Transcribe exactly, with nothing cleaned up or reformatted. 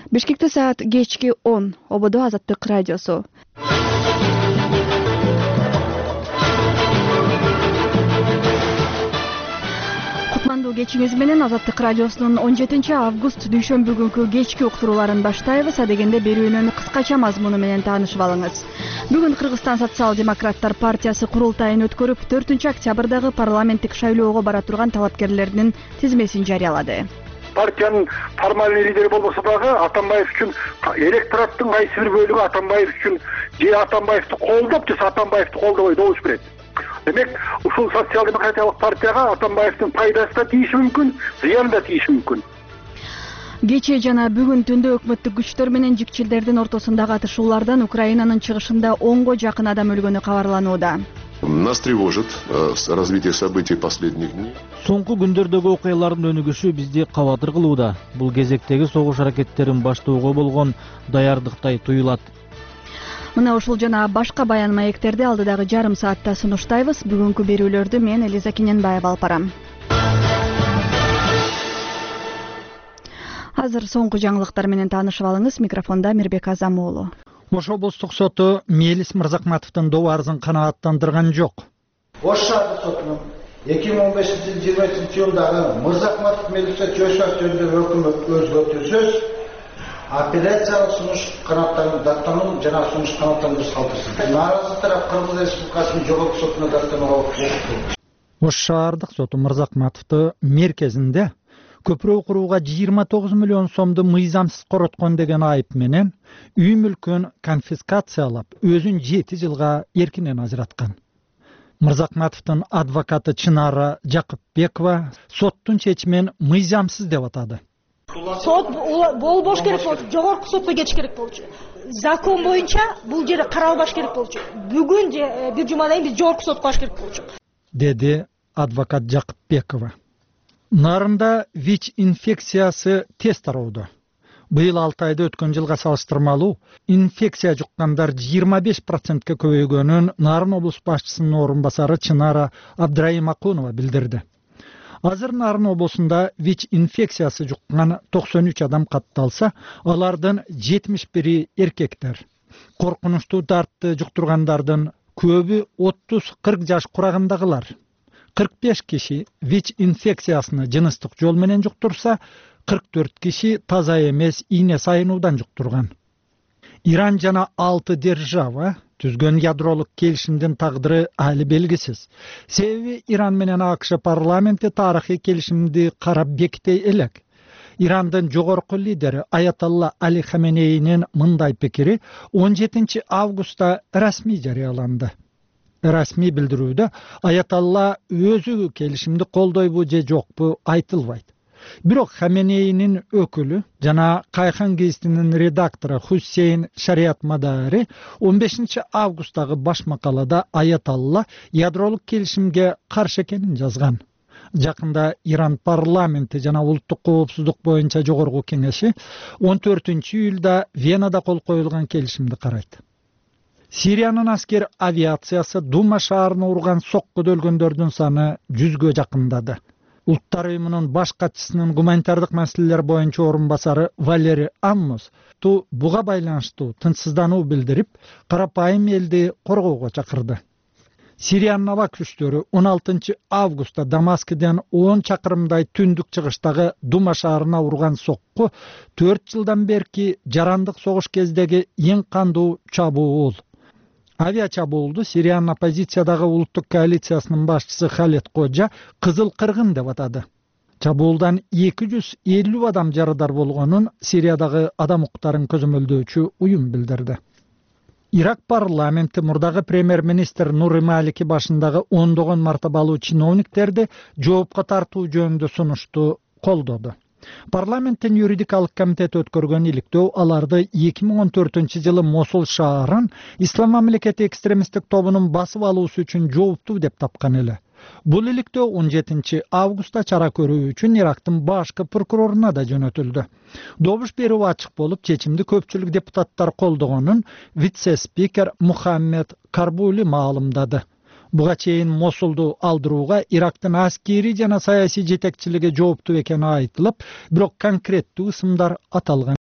Бишкекте саат кечки он. Ободо Азаттык радиосу. Кутмандуу кечиңиз менен Азаттык радиосунун он жетинчи август дүйшөмбү күнкү кечки уктурууларын баштайбыз. Адегенде берүүнүн кыскача мазмуну менен таанышып алыңыз. Бүгүн Кыргызстан социал-демократтар партиясы курултайын өткөрүп, төртүнчү октябрдагы парламенттик шайлоого бара турган талапкерлердин тизмесин жарыялады. Партиянын формальный лидери болбосо дагы Атамбаев үчүн электораттын кайсы бир бөлүгү Атамбаев үчүн же Атамбаевди колдоп, же Атамбаевди колдобой добуш берет. Демек, ушул социал-демократиялык партияга Атамбаевдин пайдасы да тийиши мүмкүн, зыяны да тийиши мүмкүн. Кече жана бүгүн түндө өкмөттүк күчтөр менен жикчилдердин ортосундагы атышуулардан Украинанын чыгышында онго жакын адам өлгөнү кабарланууда. Нас тревожит развитие событий последних дней. Соңку күндөрдөгү окуялардын өнүгүшү бизди кабатыр кылууда. Бул кезектеги согуш аракеттерин баштоого болгон даярдыктай туюлат. Мына ушул жана башка баян маектерди алдыдагы жарым саатта сунуштайбыз. Бүгүнкү берүүлөрдү мен Элиза Кененбаева алып барам. Азыр соңку жаңылыктар менен таанышып алыңыз. Микрофонда Мирбек Азам уулу. Ош облустук соту Мелис Мырзакматовдун доо арызын канааттандырган жок. Ош шаардык сотунун эки миң он бешинчи жылы жыйырма үчүнчү жылдагы Мырзакматов Мелисе Чөшөк жөнүндөгү өкүмдү өзгөртүүсүз апелляциялык сунуш канааттарын даттануу жана сунуш канааттандырыш калтырсын. Нааразы тарап Кыргыз Республикасынын жогорку сотуна даттанууга укуктуу. Ош шаардык соту Мырзакматовду мерkezинде көпүрө курууга жыйырма тогуз миллион сомду мыйзамсыз короткон деген айып менен үй мүлкүн конфискациялап, өзүн жети жылга эркинен ажыраткан. Мырзакматовдун адвокаты Чынара Жакыпбекова соттун чечимин мыйзамсыз деп атады. Сот болбош керек болчу, жогорку сотко кетиш керек болчу. Закон боюнча бул жери каралбаш керек болчу. Бүгүн же бир жумадан кийин биз жогорку сотко баш керек болчу, деди адвокат Жакыпбекова. Нарында ВИЧ инфекциясы тест тароодо. Быйыл алты айда өткөн жылга салыштырмалуу инфекция жуккандар жыйырма беш процентке көбөйгөнүн Нарын облус башчысынын орун басары Чынара Абдрайымакунова билдирди. Азыр Нарын облусунда ВИЧ инфекциясы жуккан токсон үч адам катталса, алардын жетимиш бири эркектер. Коркунучтуу дартты жуктургандардын көбү отуз кырк жаш курагындагылар. кырк беш киши ВИЧ инфекциясыны жыныстык жол менен жуктурса, кырк төрт киши таза эмес ийне сайынуудан жуктурган. Иран жана алты держава түзгөн ядролук келишимдин тагдыры али белгисиз. Себеби Иран менен АКШ парламенти тарыхый келишимди карап беките элек. Ирандын жогорку лидери Аятолла Али Хаменейинин мындай пикири он жетинчи августта расмий жарыяланды. Расмий билдирүүдө Аятолла өзү келишимди колдойбу же жокпу айтылбайт. Бирок Хаменейинин өкүлү жана Кайхан гезитинин редактору Хусейн Шариат Мадари он бешинчи августтагы баш макалада Аятолла ядролук келишимге каршы экенин жазган. Жакында Иран парламенти жана улуттук коопсуздук боюнча жогорку кеңеши он төртүнчү июлда Венада кол коюлган келишимди карайт. Сириянын аскер авиациясы Дума шаарына урган соккуда өлгөндөрдүн саны жүзгө жакындады. Улуттар уюмунун баш катчысынын гуманитардык маселелер боюнча орун басары Валерий Аммос ту буга байланыштуу тынчсыздануу билдирип, карапайым элди коргоого чакырды. Сириянын аба күчтөрү он алтынчы августта Дамаскиден он чакырымдай түндүк чыгыштагы Дума шаарына урган сокку төрт жылдан берки жарандык согуш кездеги эң кандуу чабуул. Авиа чабуулду Сириянын оппозициядагы улуттук коалициясынын башчысы Халет Кожа кызыл кыргын деп атады. Чабуулдан эки жүз элүү адам жарадар болгонун Сириядагы адам укуктарын көзөмөлдөөчү уюм билдирди. Ирак парламенти мурдагы премьер-министр Нури Малики башындагы ондогон мартабалуу чиновниктерди жоопко тартуу жөнүндө сунушту колдоду. Парламенттин юридикалык комитети өткөргөн иликтөө аларды эки миң он төртүнчү жылы Мосул шаарын Ислам мамлекети экстремисттик тобунун басып алуусу үчүн жооптуу деп тапкан эле. Бул иликтөө он жетинчи августта чара көрүү үчүн Ирактын башкы прокуроруна да жөнөтүлдү. Добуш берүү ачык болуп, чечимди көпчүлүк депутаттар колдогонун вице-спикер Мухаммед Карбули маалымдады. Буга чейин Мосулду алдырууга Ирактын аскери жана саясий жетекчилиги жооптуу экени айтылып, бирок конкреттүү ысымдар аталган